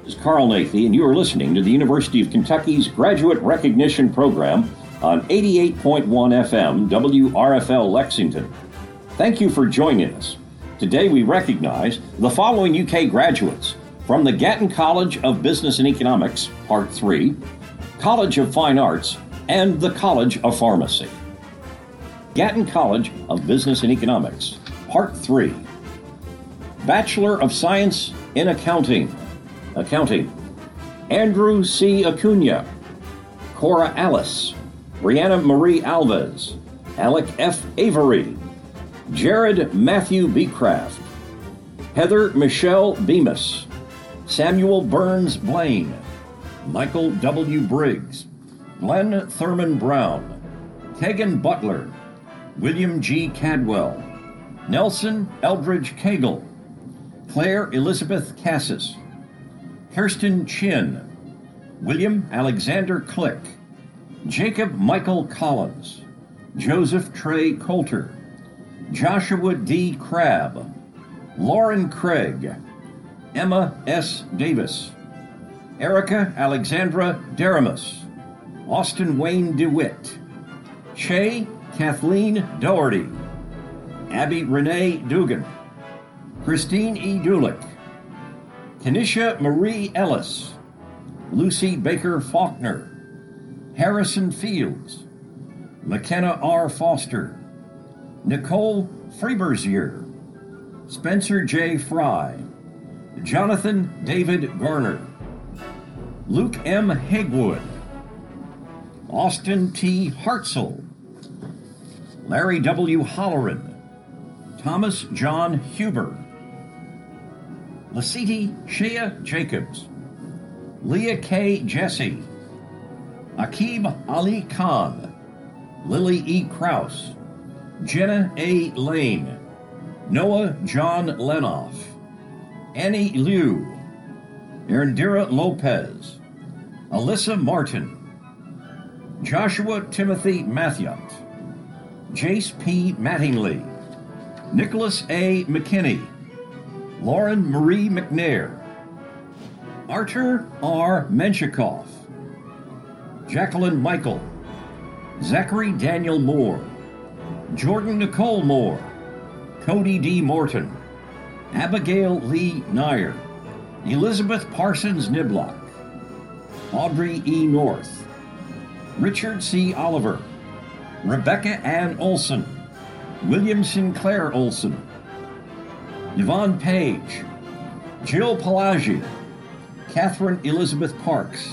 This is Carl Nathy, and you are listening to the University of Kentucky's Graduate Recognition Program on 88.1 FM WRFL Lexington. Thank you for joining us. Today we recognize the following UK graduates from the Gatton College of Business and Economics, Part 3, College of Fine Arts, and the College of Pharmacy. Gatton College of Business and Economics, Part 3, Bachelor of Science in Accounting, Andrew C. Acuna, Cora Alice, Brianna Marie Alves, Alec F. Avery, Jared Matthew Beecraft, Heather Michelle Bemis, Samuel Burns Blaine, Michael W. Briggs, Glenn Thurman Brown, Tegan Butler, William G. Cadwell, Nelson Eldridge Cagle, Claire Elizabeth Cassis, Kirsten Chin, William Alexander Click, Jacob Michael Collins, Joseph Trey Coulter, Joshua D. Crabb, Lauren Craig, Emma S. Davis, Erica Alexandra Deramus, Austin Wayne DeWitt, Che Kathleen Doherty, Abby Renee Dugan, Christine E. Dulick, Kenisha Marie Ellis, Lucy Baker Faulkner, Harrison Fields, McKenna R. Foster, Nicole Freeberzier, Spencer J. Fry, Jonathan David Garner, Luke M. Hegwood, Austin T. Hartzell, Larry W. Holleran, Thomas John Huber, Lasiti Shea Jacobs, Leah K. Jesse, Akib Ali Khan, Lily E. Krause, Jenna A. Lane, Noah John Lenoff, Annie Liu, Erendira Lopez, Alyssa Martin, Joshua Timothy Mathiot, Jace P. Mattingly, Nicholas A. McKinney, Lauren Marie McNair, Artur R. Menshikoff, Jacqueline Michael, Zachary Daniel Moore, Jordan Nicole Moore, Cody D. Morton, Abigail Lee Nyer, Elizabeth Parsons Niblock, Audrey E. North, Richard C. Oliver, Rebecca Ann Olson, William Sinclair Olson, Yvonne Page, Jill Pelagi, Catherine Elizabeth Parks,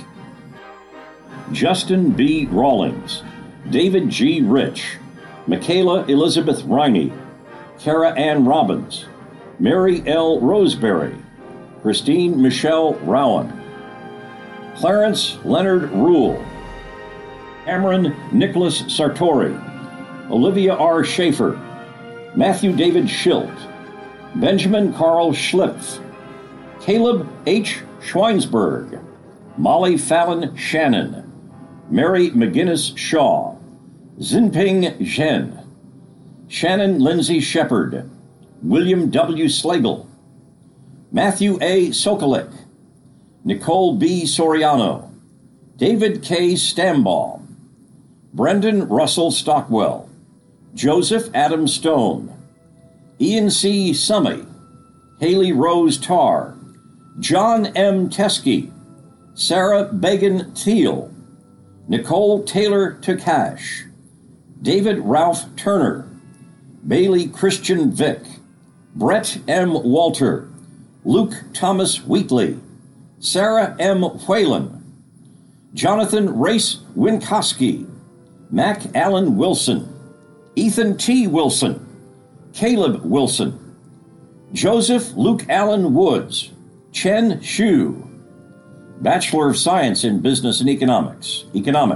Justin B. Rawlings, David G. Rich, Michaela Elizabeth Riney, Kara Ann Robbins, Mary L. Roseberry, Christine Michelle Rowan, Clarence Leonard Rule, Cameron Nicholas Sartori, Olivia R. Schaefer, Matthew David Schilt, Benjamin Carl Schlipf, Caleb H. Schweinsberg, Molly Fallon Shannon, Mary McGinnis Shaw, Zinping Zhen, Shannon Lindsay Shepard, William W. Slagle, Matthew A. Sokolik, Nicole B. Soriano, David K. Stambaugh, Brendan Russell Stockwell, Joseph Adam Stone, Ian C. Summey, Haley Rose Tarr, John M. Teskey, Sarah Began Thiel, Nicole Taylor Tukash, David Ralph Turner, Bailey Christian Vick, Brett M. Walter, Luke Thomas Wheatley, Sarah M. Whalen, Jonathan Race Winkowski, Mac Allen Wilson, Ethan T. Wilson, Caleb Wilson, Joseph Luke Allen Woods, Chen Xu, Bachelor of Science in Business and Economics,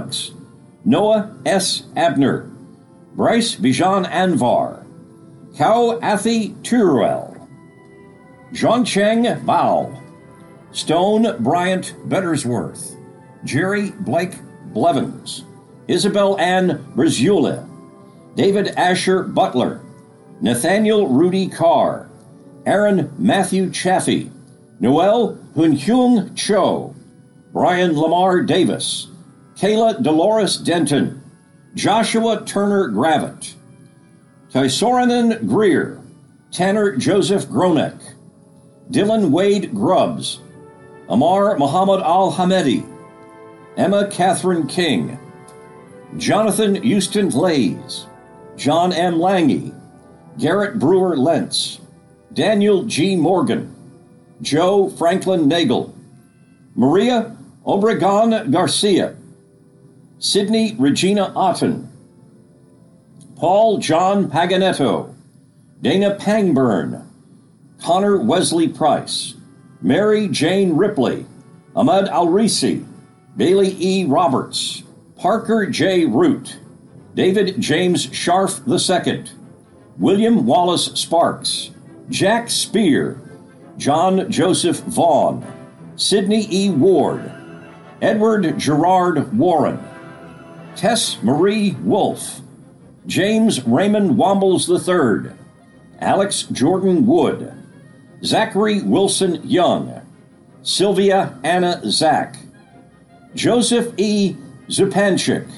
Noah S. Abner, Bryce Bijan Anvar, Kao Athi Turuel, Zhongcheng Bao, Stone Bryant Bettersworth, Jerry Blake Blevins, Isabel Ann Brzula, David Asher Butler, Nathaniel Rudy Carr, Aaron Matthew Chaffee, Noel Hun-Hyung Cho, Brian Lamar Davis, Kayla Dolores Denton, Joshua Turner Gravitt, Tysoranen Greer, Tanner Joseph Gronek, Dylan Wade Grubbs, Amar Muhammad Al-Hamedi, Emma Catherine King, Jonathan Houston Lays, John M. Lange, Garrett Brewer Lentz, Daniel G. Morgan, Joe Franklin Nagel, Maria Obregon Garcia, Sydney Regina Otten, Paul John Paganetto, Dana Pangburn, Connor Wesley Price, Mary Jane Ripley, Ahmad Alrisi, Bailey E. Roberts, Parker J. Root, David James Scharf II, William Wallace Sparks, Jack Spear, John Joseph Vaughn, Sidney E. Ward, Edward Gerard Warren, Tess Marie Wolfe, James Raymond Wombles III, Alex Jordan Wood, Zachary Wilson Young, Sylvia Anna Zach, Joseph E. Zupanchik,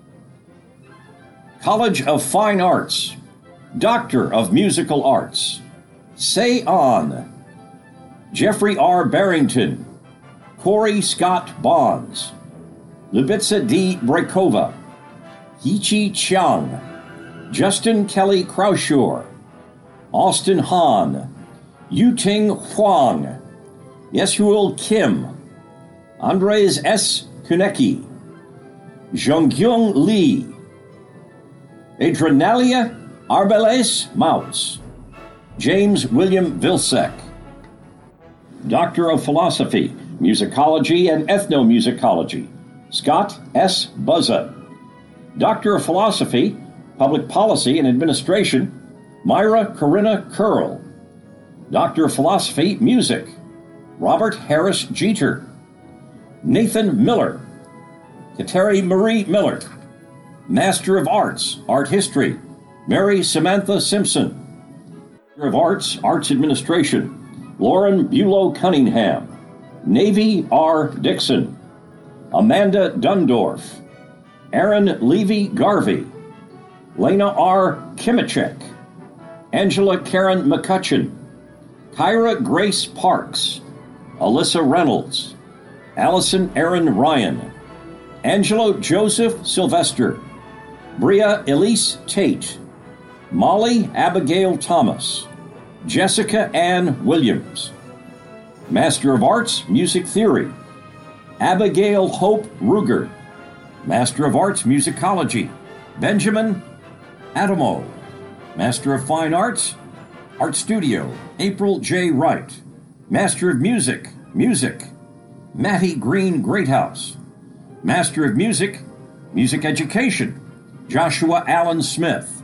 College of Fine Arts, Doctor of Musical Arts, Say On, Jeffrey R. Barrington, Corey Scott Bonds, Lubitsa D. Brekova, Yichi Chiang, Justin Kelly Kraushaw, Austin Han, Yuting Huang, Yesuel Kim, Andres S. Kunecki, Zhonggyung Lee, Adrenalia Arbeles Maus, James William Vilsek, Doctor of Philosophy, Musicology and Ethnomusicology, Scott S. Buzza, Doctor of Philosophy, Public Policy and Administration, Myra Corinna Curl, Doctor of Philosophy, Music, Robert Harris Jeter, Nathan Miller, Kateri Marie Miller, Master of Arts, Art History, Mary Samantha Simpson, Master of Arts, Arts Administration, Lauren Bulow Cunningham, Navy R. Dixon, Amanda Dundorf, Aaron Levy Garvey, Lena R. Kimichek, Angela Karen McCutcheon, Kyra Grace Parks, Alyssa Reynolds, Allison Aaron Ryan, Angelo Joseph Sylvester, Bria Elise Tate, Molly Abigail Thomas, Jessica Ann Williams, Master of Arts, Music Theory, Abigail Hope Ruger, Master of Arts, Musicology, Benjamin Adamo, Master of Fine Arts, Art Studio, April J. Wright, Master of Music, Music, Mattie Green Greathouse, Master of Music, Music Education, Joshua Allen Smith,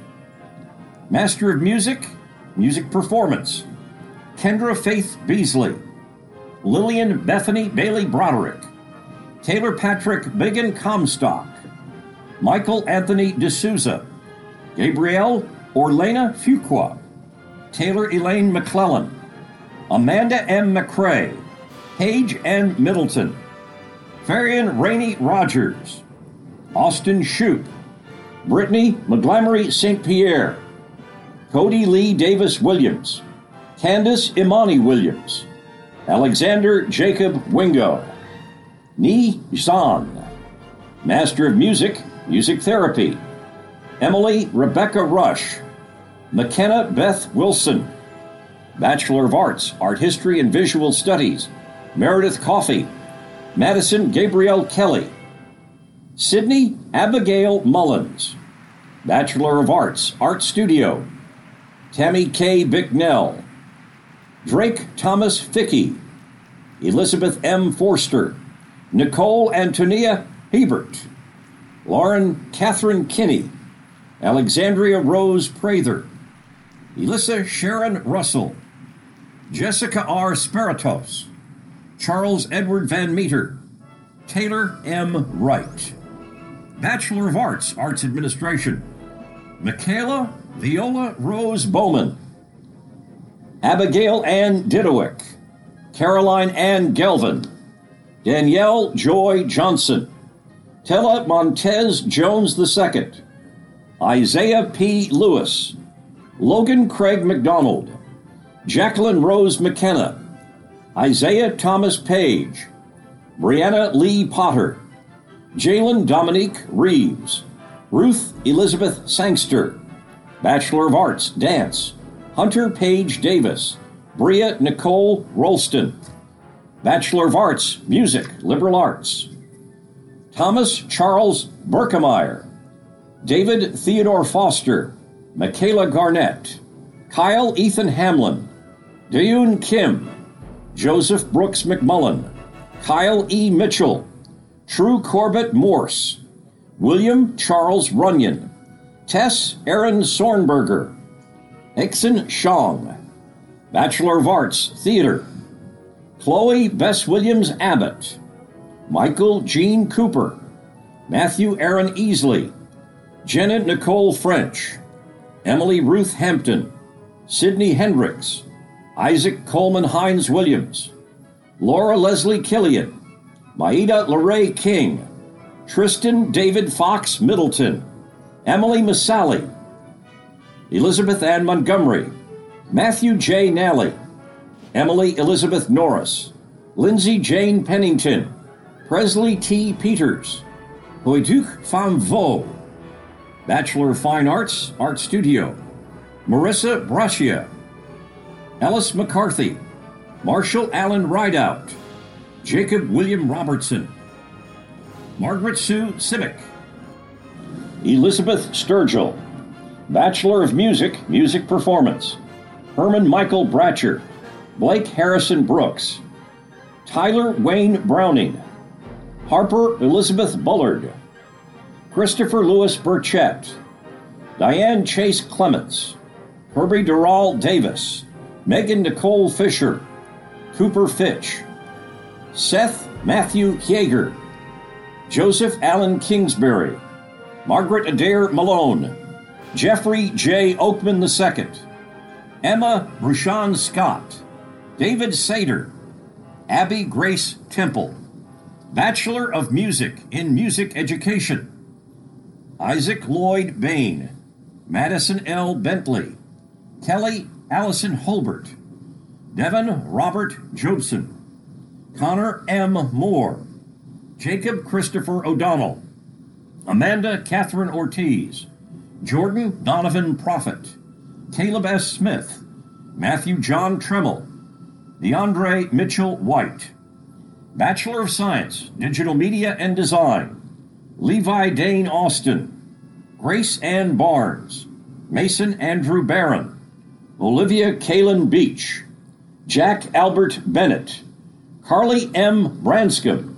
Master of Music, Music Performance, Kendra Faith Beasley, Lillian Bethany Bailey Broderick, Taylor Patrick Biggin Comstock, Michael Anthony D'Souza, Gabrielle Orlena Fuqua, Taylor Elaine McClellan, Amanda M. McCrae, Paige N. Middleton, Farian Rainey Rogers, Austin Shoup, Brittany McGlamory St. Pierre, Cody Lee Davis Williams, Candace Imani Williams, Alexander Jacob Wingo, Ni Zhan, Master of Music, Music Therapy, Emily Rebecca Rush, McKenna Beth Wilson, Bachelor of Arts, Art History and Visual Studies, Meredith Coffey, Madison Gabrielle Kelly, Sydney Abigail Mullins, Bachelor of Arts, Art Studio, Tammy K. Bicknell, Drake Thomas Fickey, Elizabeth M. Forster, Nicole Antonia Hebert, Lauren Catherine Kinney, Alexandria Rose Prather, Elissa Sharon Russell, Jessica R. Spiritos, Charles Edward Van Meter, Taylor M. Wright, Bachelor of Arts, Arts Administration, Michaela Viola Rose Bowman, Abigail Ann Didowick, Caroline Ann Gelvin, Danielle Joy Johnson, Tella Montez Jones II, Isaiah P. Lewis, Logan Craig McDonald, Jacqueline Rose McKenna, Isaiah Thomas Page, Brianna Lee Potter, Jalen Dominique Reeves, Ruth Elizabeth Sangster, Bachelor of Arts, Dance, Hunter Page Davis, Bria Nicole Rolston, Bachelor of Arts, Music, Liberal Arts, Thomas Charles Berkemeyer, David Theodore Foster, Michaela Garnett, Kyle Ethan Hamlin, Dayun Kim, Joseph Brooks McMullen, Kyle E. Mitchell, True Corbett Morse, William Charles Runyon, Tess Aaron Sornberger, Exon Shong, Bachelor of Arts, Theater, Chloe Bess Williams Abbott, Michael Jean Cooper, Matthew Aaron Easley, Jenna Nicole French, Emily Ruth Hampton, Sydney Hendricks, Isaac Coleman Hines Williams, Laura Leslie Killian, Maida LeRae King, Tristan David Fox Middleton, Emily Masali, Elizabeth Ann Montgomery, Matthew J. Nally, Emily Elizabeth Norris, Lindsay Jane Pennington, Presley T. Peters, Hoyduc Pham Vo, Bachelor of Fine Arts, Art Studio, Marissa Brachia, Ellis McCarthy, Marshall Allen Rideout, Jacob William Robertson, Margaret Sue Simic, Elizabeth Sturgill, Bachelor of Music, Music Performance, Herman Michael Bratcher, Blake Harrison Brooks, Tyler Wayne Browning, Harper Elizabeth Bullard, Christopher Lewis Burchett, Diane Chase Clements, Herbie Doral Davis, Megan Nicole Fisher, Cooper Fitch, Seth Matthew Yeager, Joseph Allen Kingsbury, Margaret Adair Malone, Jeffrey J. Oakman II, Emma Rushan Scott, David Sater, Abby Grace Temple, Bachelor of Music in Music Education, Isaac Lloyd Bain, Madison L. Bentley, Kelly Allison Holbert, Devin Robert Jobson, Connor M. Moore, Jacob Christopher O'Donnell, Amanda Catherine Ortiz, Jordan Donovan Prophet, Caleb S. Smith, Matthew John Tremmel, DeAndre Mitchell White, Bachelor of Science, Digital Media and Design, Levi Dane Austin, Grace Ann Barnes, Mason Andrew Barron, Olivia Kaylin Beach, Jack Albert Bennett, Carly M. Branscombe,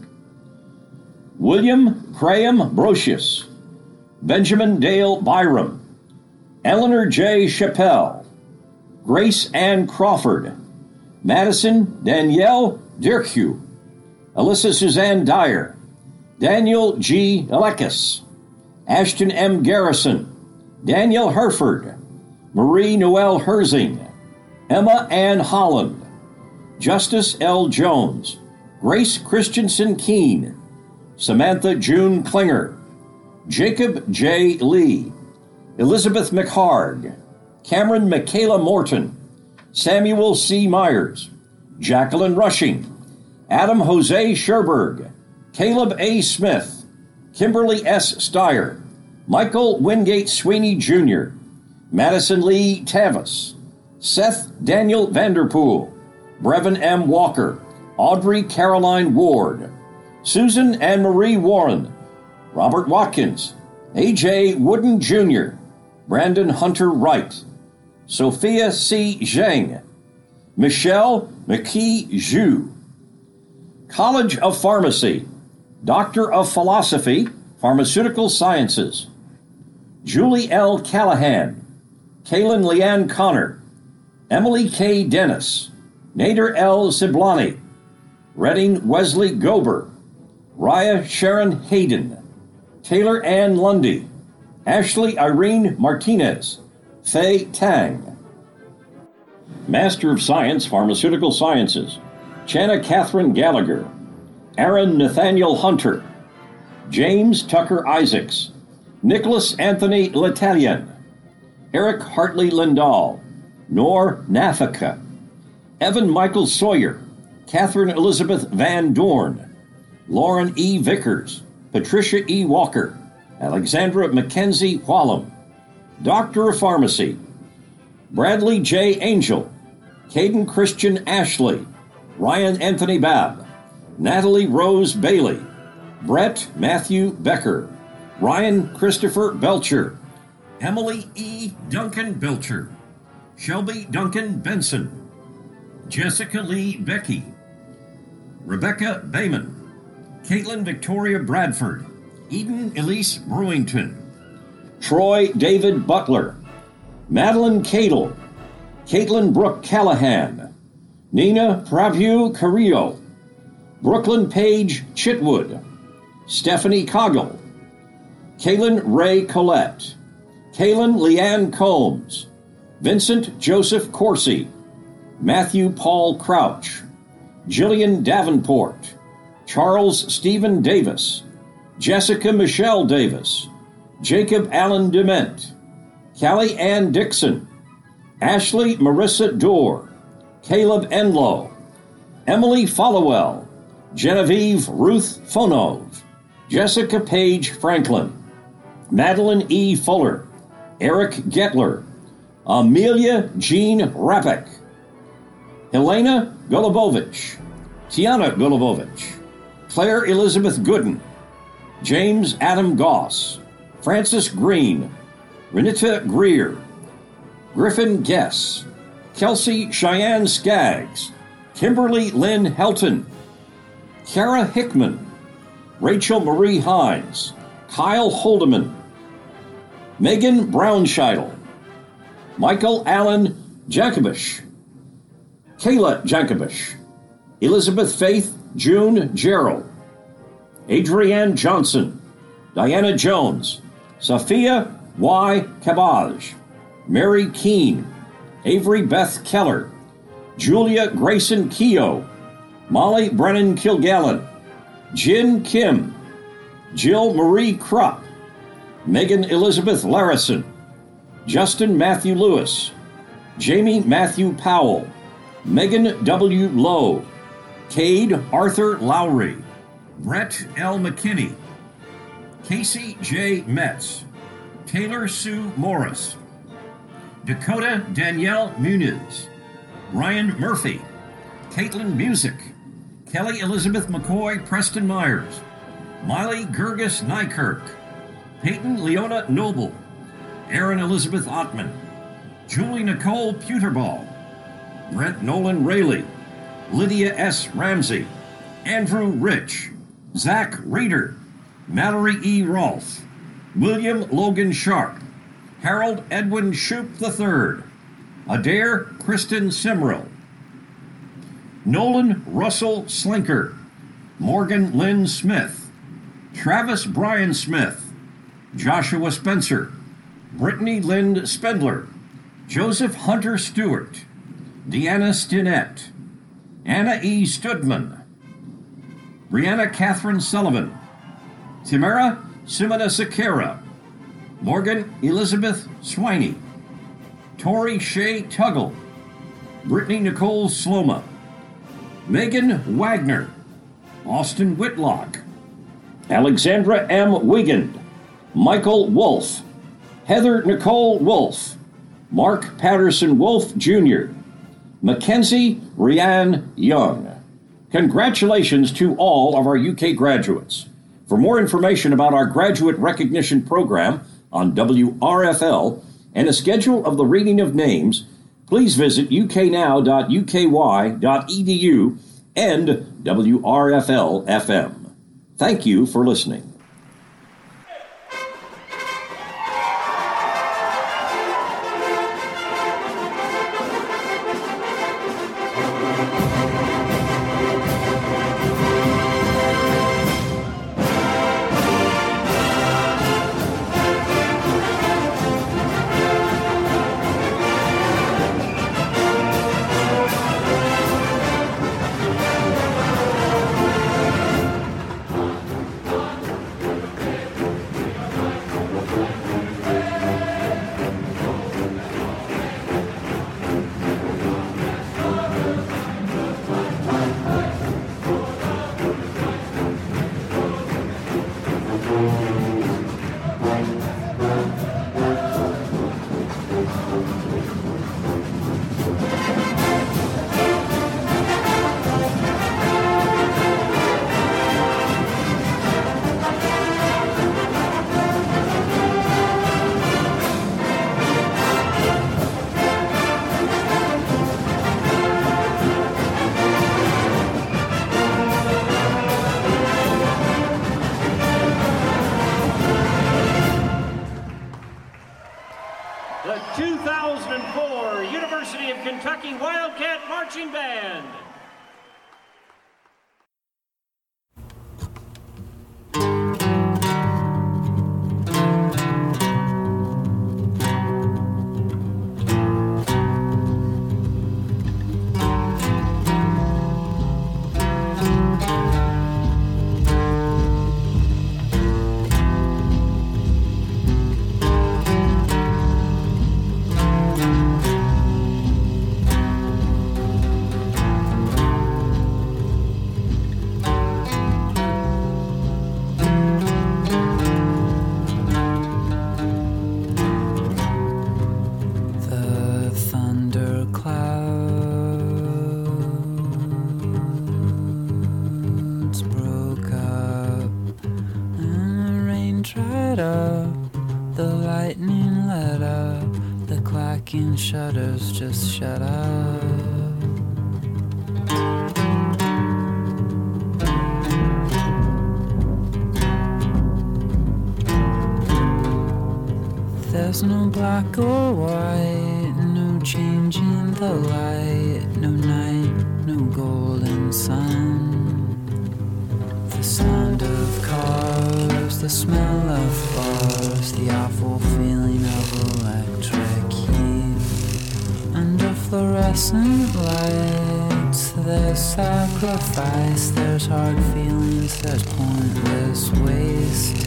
William Graham Brocious, Benjamin Dale Byram, Eleanor J. Chappelle, Grace Ann Crawford, Madison Danielle Dirkhew, Alyssa Suzanne Dyer, Daniel G. Alekis, Ashton M. Garrison, Daniel Herford, Marie Noel Herzing, Emma Ann Holland, Justice L. Jones, Grace Christensen Keene, Samantha June Klinger, Jacob J. Lee, Elizabeth McHarg, Cameron Michaela Morton, Samuel C. Myers, Jacqueline Rushing, Adam Jose Sherberg, Caleb A. Smith, Kimberly S. Steyer, Michael Wingate Sweeney Jr., Madison Lee Tavis, Seth Daniel Vanderpool, Brevin M. Walker, Audrey Caroline Ward, Susan Anne Marie Warren, Robert Watkins, A.J. Wooden Jr., Brandon Hunter Wright, Sophia C. Zhang, Michelle McKee Zhu, College of Pharmacy, Doctor of Philosophy, Pharmaceutical Sciences, Julie L. Callahan, Kaylin Leanne Connor, Emily K. Dennis, Nader L. Siblani, Redding Wesley Gober, Raya Sharon Hayden, Taylor Ann Lundy, Ashley Irene Martinez, Faye Tang. Master of Science, Pharmaceutical Sciences, Channa Catherine Gallagher, Aaron Nathaniel Hunter, James Tucker Isaacs, Nicholas Anthony L'Italien, Eric Hartley Lindahl, Nor Nafaka, Evan Michael Sawyer, Catherine Elizabeth Van Dorn, Lauren E. Vickers, Patricia E. Walker, Alexandra Mackenzie Whallam, Doctor of Pharmacy, Bradley J. Angel, Caden Christian Ashley, Ryan Anthony Babb, Natalie Rose Bailey, Brett Matthew Becker, Ryan Christopher Belcher, Emily E. Duncan Belcher, Shelby Duncan Benson, Jessica Lee Becky, Rebecca Bayman, Caitlin Victoria Bradford, Eden Elise Brewington, Troy David Butler, Madeline Cadle, Caitlin Brooke Callahan, Nina Prabhu Carrillo, Brooklyn Page Chitwood, Stephanie Coggle, Kaylin Ray Collette, Kaylin Leanne Combs, Vincent Joseph Corsi, Matthew Paul Crouch, Jillian Davenport, Charles Stephen Davis, Jessica Michelle Davis, Jacob Allen Dement, Callie Ann Dixon, Ashley Marissa Dorr, Caleb Enlow, Emily Followell, Genevieve Ruth Fonov, Jessica Page Franklin, Madeline E. Fuller, Eric Getler, Amelia Jean Rapek, Helena Golubovich, Tiana Golubovich, Claire Elizabeth Gooden, James Adam Goss, Francis Green, Renita Greer, Griffin Guess, Kelsey Cheyenne Skaggs, Kimberly Lynn Helton, Kara Hickman, Rachel Marie Hines, Kyle Holdeman, Megan Brownscheidel, Michael Allen Jankovish, Kayla Jankovish, Elizabeth Faith June Gerald, Adrienne Johnson, Diana Jones, Sophia Y. Cabaj, Mary Keene, Avery Beth Keller, Julia Grayson Keogh, Molly Brennan Kilgallen, Jin Kim, Jill Marie Krupp, Megan Elizabeth Larison, Justin Matthew Lewis, Jamie Matthew Powell, Megan W. Lowe, Cade Arthur Lowry, Brett L. McKinney, Casey J. Metz, Taylor Sue Morris, Dakota Danielle Muniz, Ryan Murphy, Caitlin Music, Kelly Elizabeth McCoy Preston Myers, Miley Gerges Nykirk, Peyton Leona Noble, Erin Elizabeth Ottman, Julie Nicole Puterball, Brent Nolan Rayleigh, Lydia S. Ramsey, Andrew Rich, Zach Reeder, Mallory E. Rolfe, William Logan Sharp, Harold Edwin Shoup III, Adair Kristen Simrell, Nolan Russell Slinker, Morgan Lynn Smith, Travis Brian Smith, Joshua Spencer, Brittany Lynn Spendler, Joseph Hunter Stewart, Deanna Stinnett, Anna E. Studman, Brianna Catherine Sullivan, Tamara Simona Sakara, Morgan Elizabeth Swiney, Tori Shea Tuggle, Brittany Nicole Sloma, Megan Wagner, Austin Whitlock, Alexandra M. Wiegand, Michael Wolf, Heather Nicole Wolf, Mark Patterson Wolf Jr., Mackenzie Rianne Young. Congratulations to all of our UK graduates. For more information about our graduate recognition program on WRFL and a schedule of the reading of names, please visit uknow.uky.edu and WRFL FM. Thank you for listening. lit up, the lightning let up, the clacking shutters just shut up. There's no black or white, no change in the light, no night, no golden sun. The sound of cars, the smell of bars, the awful feeling of electric heat. Under fluorescent lights, there's sacrifice, there's hard feelings, there's pointless waste.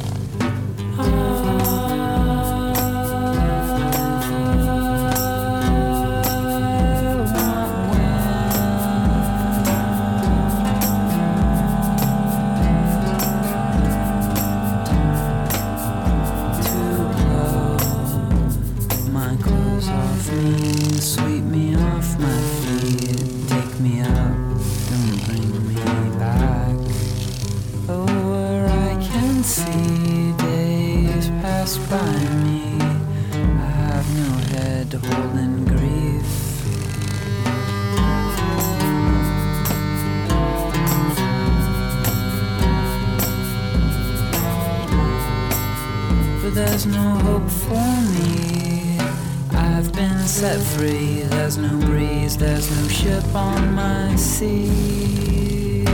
Sweep me off my feet, take me up, don't bring me back. Oh, where I can see days pass by me, I have no head to hold in grief. But there's no hope for me, I've been set free, there's no breeze, there's no ship on my sea.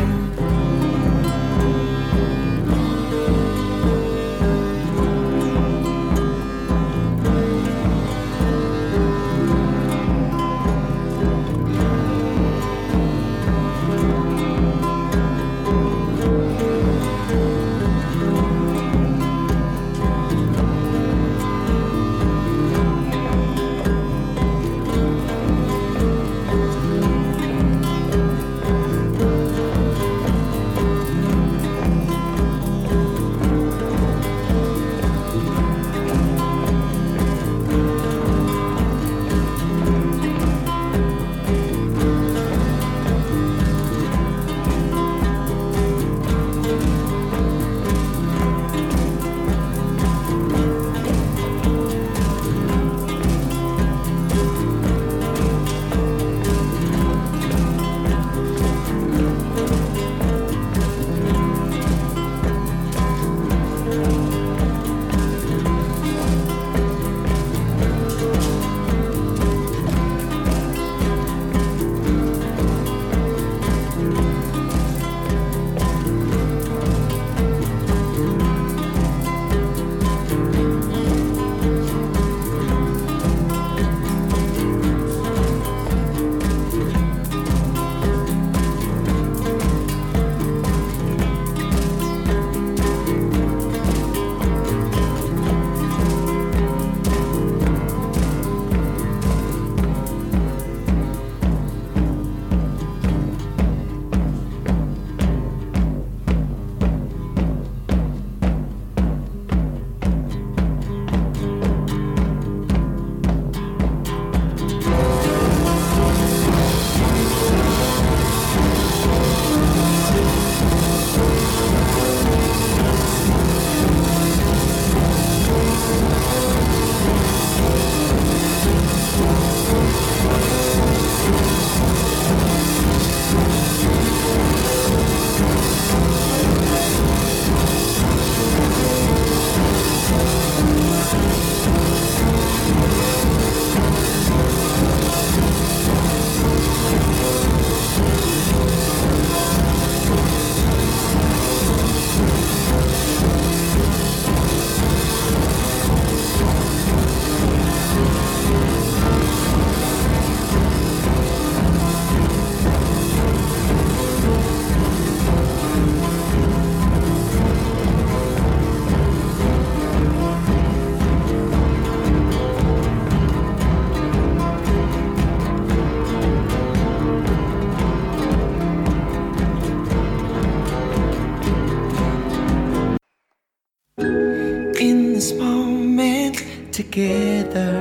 Together,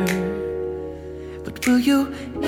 but will you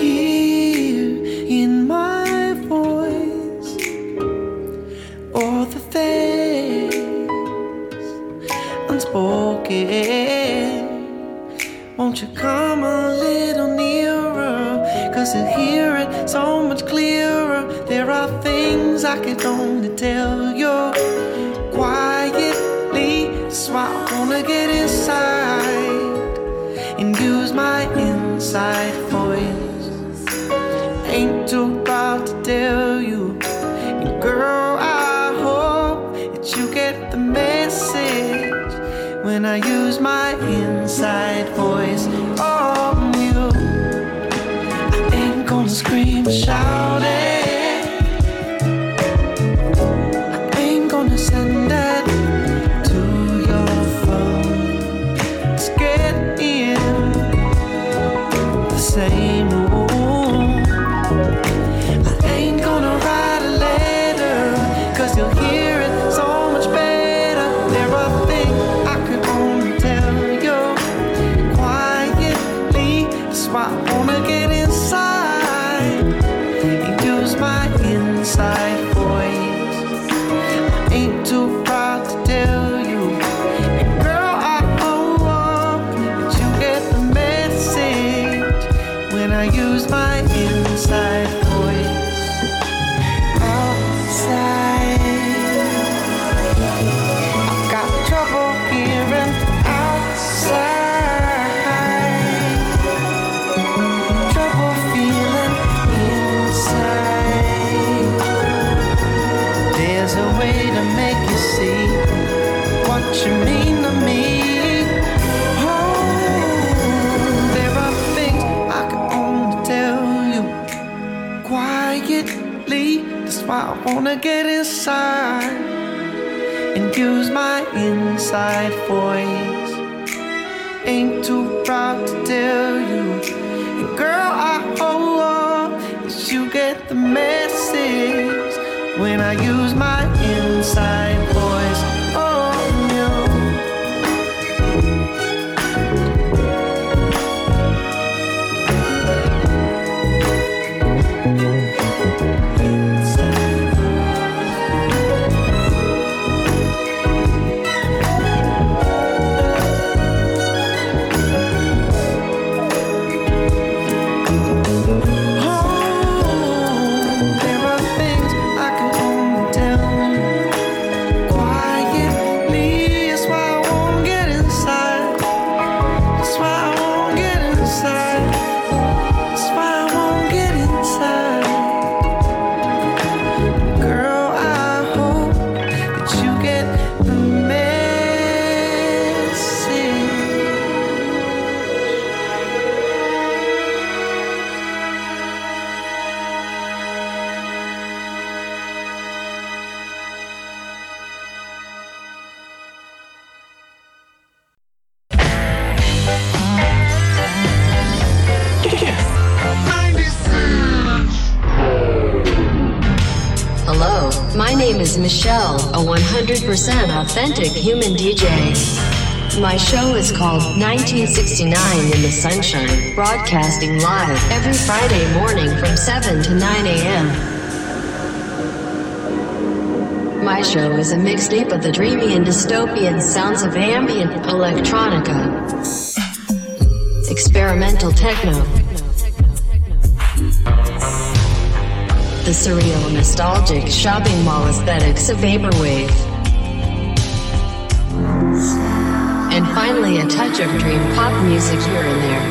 hear in my voice all the things and spoken. Won't you come a little nearer? 'Cause to hear it so much clearer. There are things I could only tell you quietly. That's why I wanna get inside and use my inside voice. Ain't too proud to tell you. And girl, I hope that you get the message when I use my inside voice on you. I ain't gonna scream and shout it. I ain't gonna send that to your phone. Let's get in the same room. I ain't gonna write a letter, 'cause you'll hear it so much better. There are things I could only tell you quietly. That's why I wanna get inside and use my inside voice. I ain't too proud to tell you. And girl, I hope that you get the message when I use my inside voice. Outside, I've got trouble hearing outside, trouble feeling inside. There's a way to make you see what you mean to me. Oh, there are things I can only tell you quietly. That's why I wanna get inside and use my inside voice. Ain't too proud to tell you. And girl, I hope that you get the message when I use my inside voice on you. There are things I can only tell you quietly. That's why I won't get inside. That's why I won't get inside. That's why I won't get inside. Girl, I hope that you get the message. Hello, my name is Michelle, a 100% authentic human DJ. My show is called 1969 in the Sunshine, broadcasting live every Friday morning from 7 to 9 a.m. My show is a mixtape of the dreamy and dystopian sounds of ambient electronica, experimental techno, the surreal, nostalgic shopping mall aesthetics of vaporwave, and finally a touch of dream pop music here and there.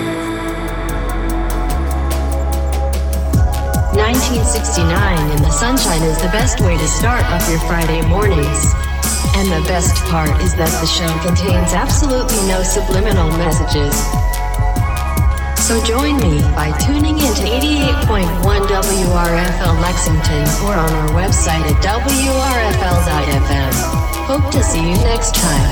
1969 in the Sunshine is the best way to start off your Friday mornings. And the best part is that the show contains absolutely no subliminal messages. So join me by tuning into 88.1 WRFL Lexington or on our website at WRFL.FM. Hope to see you next time.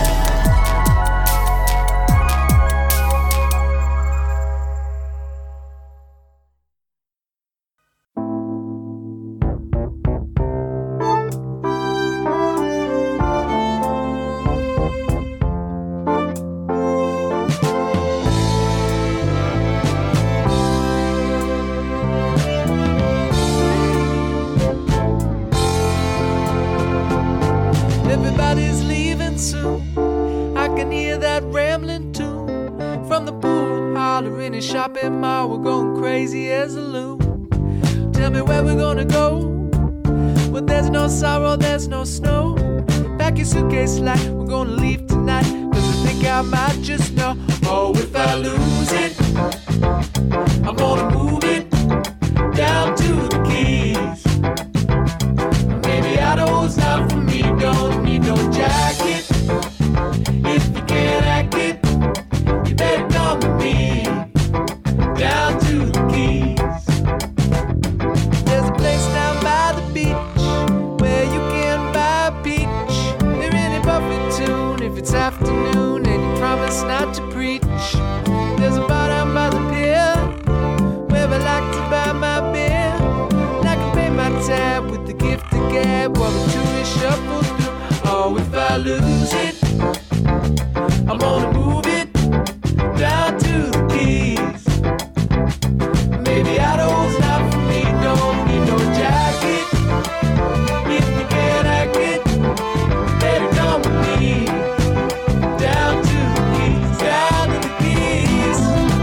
Everybody's leaving soon. I can hear that rambling tune from the pool holler in a shopping mall. We're going crazy as a loon. Tell me where we're gonna go. Well, there's no sorrow, there's no snow. Pack your suitcase like we're gonna leave tonight. Cause I think I might just know. Oh, if I lose it, I'm gonna move it down to the Keys. Maybe Idaho's not for me, don't need no jacket. If you can't hack it, you better come with me down to the Keys. There's a place down by the beach where you can buy a peach. They're in a Buffett tune if it's afternoon and you promise not to preach. There's a bar down by the pier where I like to buy my beer. And I can pay my tab with the gift of gab while the tourists shuffle through. Oh, if I lose it, I'm gonna move it down to the Keys. Maybe Idaho's not for me, don't need no jacket. If you can't hack it, better come with me down to the Keys, down to the Keys.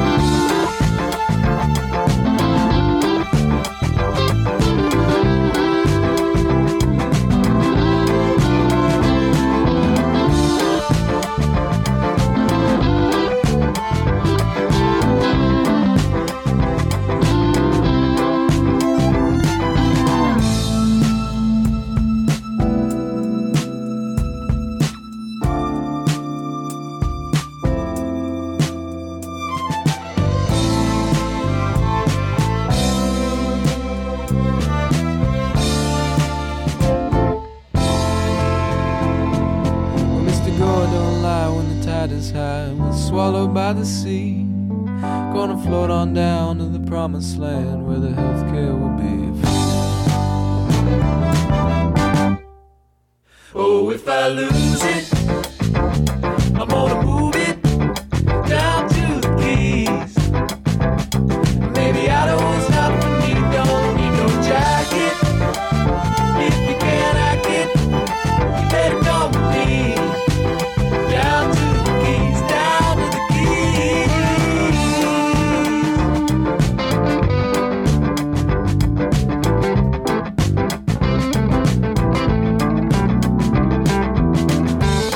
Swallowed by the sea, gonna float on down to the promised land where the healthcare will be free. Oh, if I lose it, I'm gonna move it down to the Keys. Maybe Idaho's not for me, don't need no jacket. If you can't hack it, you better come with me down to the Keys, down to the Keys.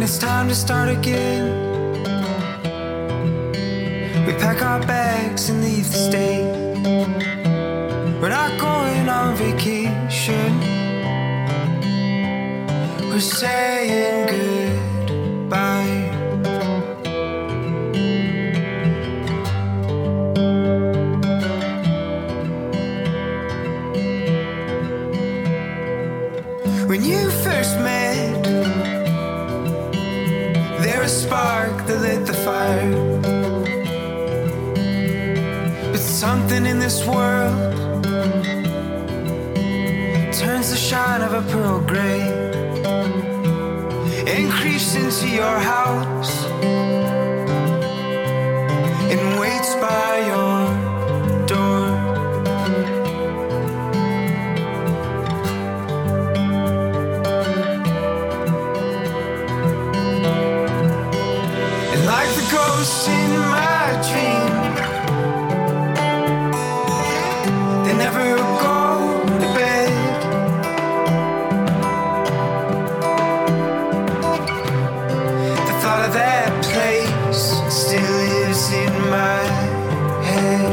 it's time to start again. We pack our bags and leave the state. We're not going on vacation. We're saying goodbye. When you first met, there was a spark that lit the fire. But something in this world turns the shine of a pearl gray and creeps into your house and waits by your door. And like the ghosts in my dream, they never go to bed. The thought of that place still lives in my head.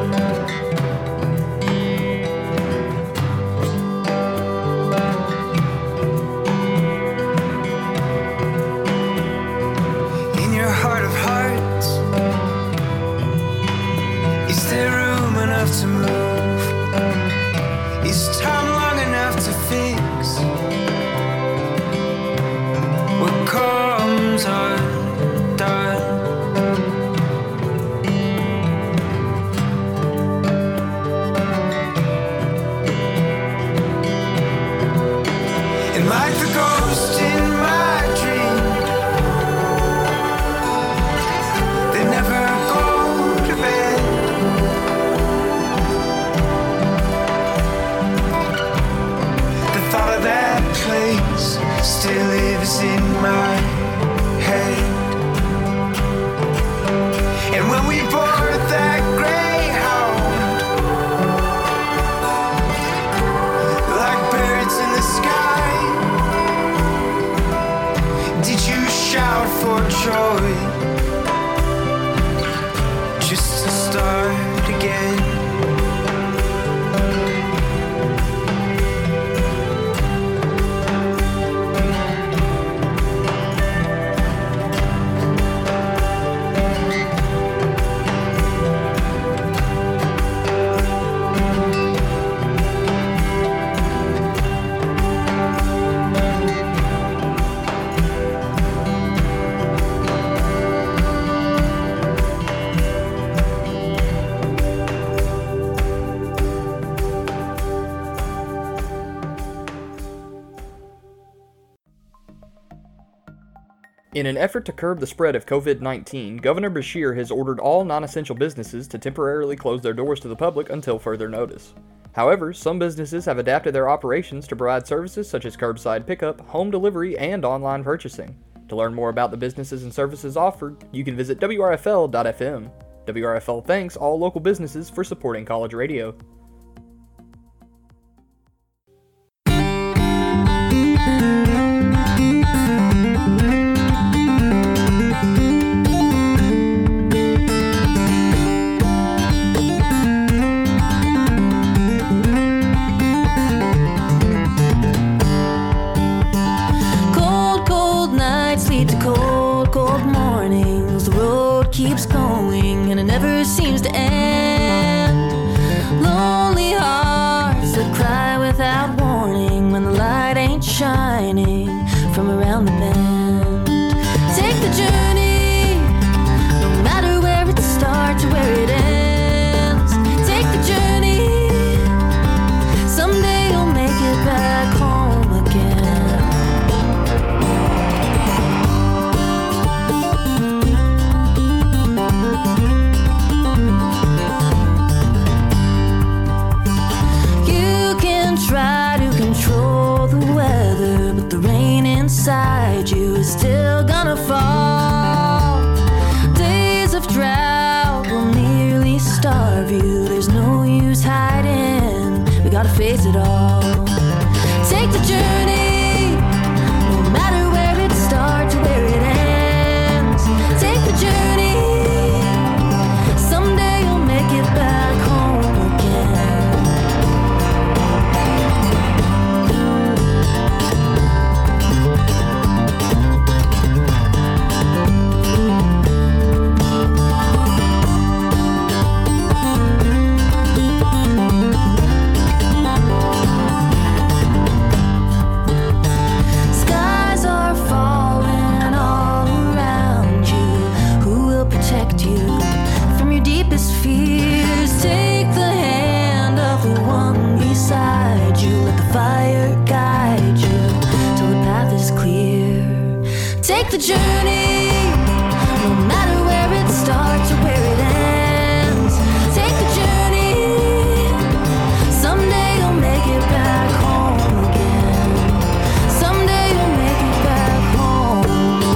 In your heart of hearts, is there room enough to move? Is time long enough to fix what comes undone? And like the ghost in my dream, they never go to bed. The thought of that place still lives in my head. And when we board that Greyhound, like birds in the sky, did you shout for joy just to start again? In an effort to curb the spread of COVID-19, Governor Beshear has ordered all non-essential businesses to temporarily close their doors to the public until further notice. However, some businesses have adapted their operations to provide services such as curbside pickup, home delivery, and online purchasing. To learn more about the businesses and services offered, you can visit WRFL.fm. WRFL thanks all local businesses for supporting college radio. Keeps going and it never seems to end. Lonely hearts that cry without warning when the light ain't shining from around the bend. Take the journey, no matter where it starts or where it ends. Take the journey, someday you'll make it back home again. Try to control the weather, but the rain inside you is still gonna fall. Days of drought will nearly starve you. There's no use hiding, we gotta face it all. Take the journey, no matter where it starts or where it fire guide you till the path is clear. Take the journey, no matter where it starts or where it ends. Take the journey, someday you'll make it back home again. Someday you'll make it back home.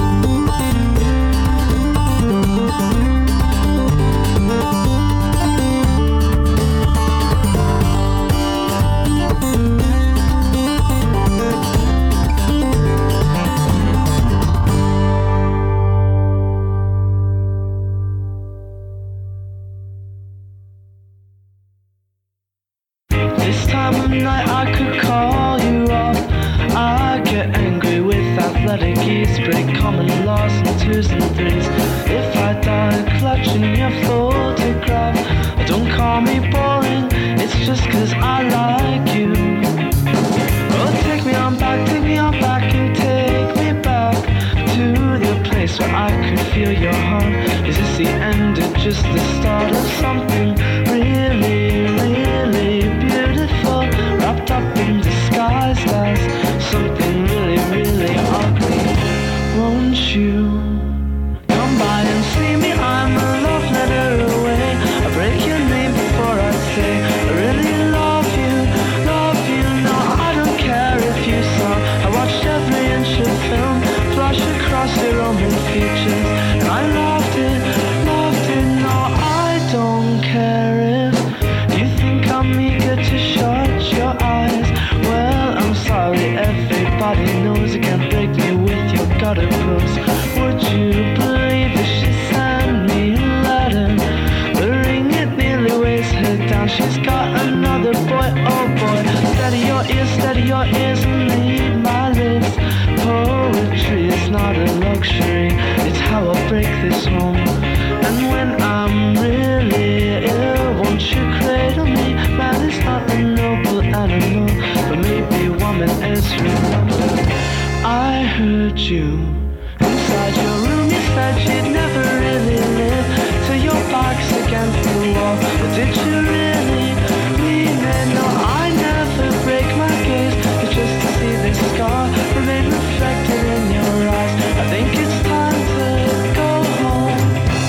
This time of night I could call you up. I get angry with athletic ease, break common laws in twos and threes. If I die clutching your photograph, don't call me boring, it's just 'cause I like you. Oh, take me on back and take me back to the place where I could feel your heart. Is this the end or just the start of something really, really beautiful, wrapped up in disguise as something really, really ugly? Won't you come by and see me? I'm a love letter away. I break your name before I say I really love you, love you. No, I don't care if you saw. I watched every inch of film flash across your Roman features, and I loved it, loved it. No, I don't care if you think I'm eager to shut your eyes. Well, I'm sorry, everybody knows you can't break me with your gutter prose. Would you believe that she sent me a letter? The ring, it nearly weighs her down. She's got another boy, oh boy. Steady your ears and read my lips. Poetry is not a luxury, it's how I break this home. And when I'm really ill, won't you cradle me? Man is not a noble animal, but maybe woman is. Remember, I heard you inside your room. You said you'd never really live till your back's against the wall. But did you really mean it? No, I never break my gaze, it's just to see this scar remain reflected in your eyes. I think it's time to go home.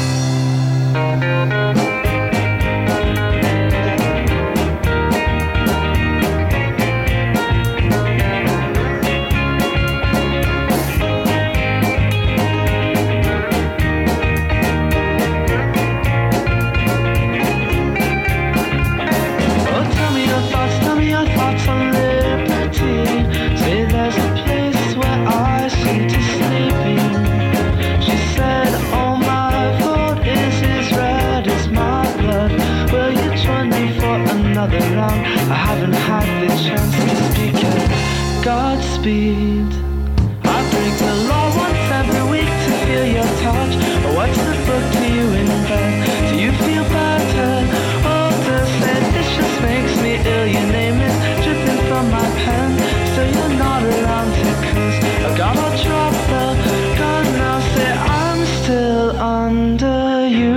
Oh, tell me your thoughts on liberty. Say there's a place where I seem to sleep in. She said, oh, my vote is as red as my blood. Will you join me for another round? I haven't had the chance to speak yet. Godspeed. I break the law once every week to feel your touch. Or what's the book to you in bed? Do you feel better? Oh, the said this just makes me ill. Your name is dripping from my pen, so you're not around to cause I gotta drop the gun now. Say I'm still under you.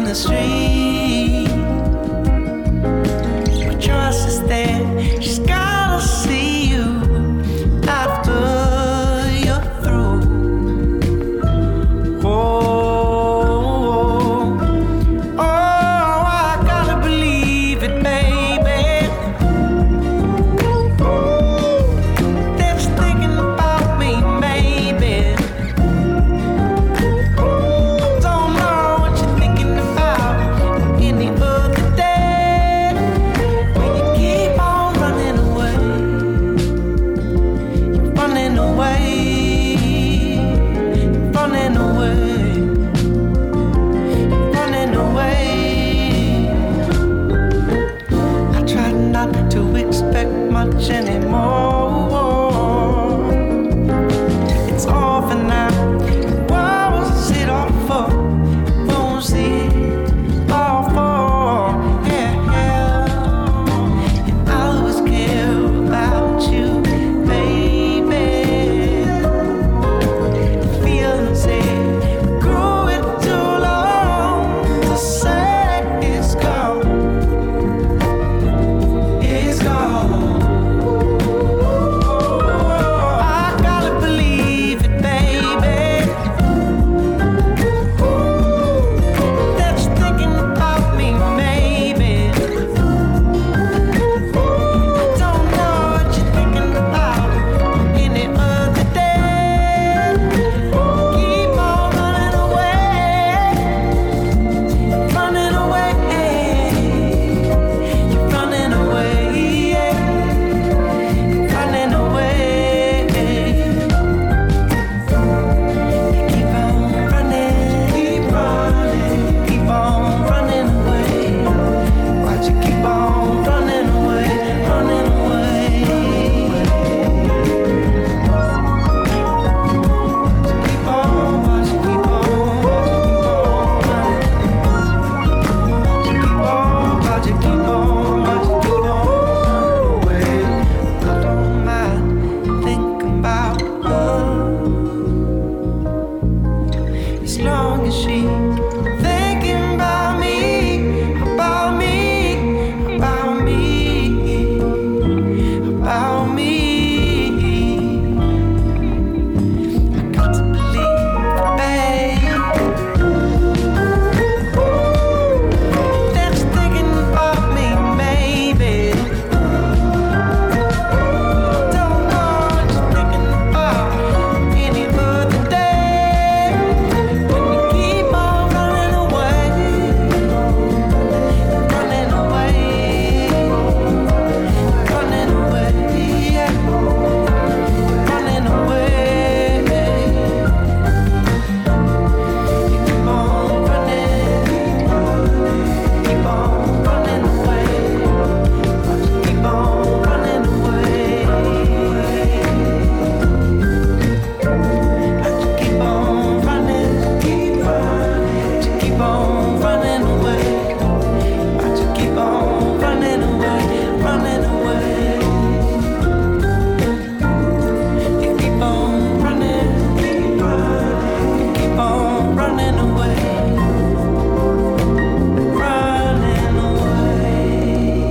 the street. But trust is there, she's gotta see you after you're through. Oh, I gotta believe it, baby. That you're thinking about me, maybe. Don't know what you're thinking about any other day. When you keep on running away, you're running away, you're running away, you're running away. I try not to expect much anymore. It's all for now. What was it all for? What was it all for? Yeah, yeah. And I always care about you, baby. The feelings here grew it too long to say it's gone. It's gone. I gotta believe it, baby. That you're thinking about me, maybe. I don't know what you're thinking about any other day. Keep on running away, running away. You're running away, running away. Keep on running, keep on running away. Why'd you keep on running away, running away? Keep on, why'd you keep on, why'd you keep on, why'd you keep on away? I don't mind thinking about her, as long as she's thinking about me, about me, about me, about me. I got to believe, babe, that you're thinking about me, maybe. Don't know what you're thinking about any other day. When you keep on running away, running away, running away, yeah, running away. You keep on running, keep on running away. Keep on running away. Keep on running, keep running, keep on running away. Keep on running away, running away. You keep on running, keep running, keep on running away, running away.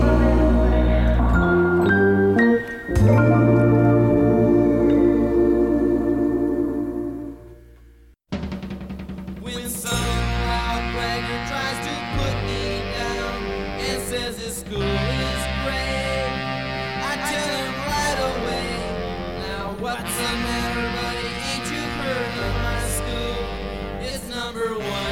When some outbreaker tries to put me down and says his school is great, I tell him right away, now what's the matter, buddy? Ain't you heard of my school? It's number one.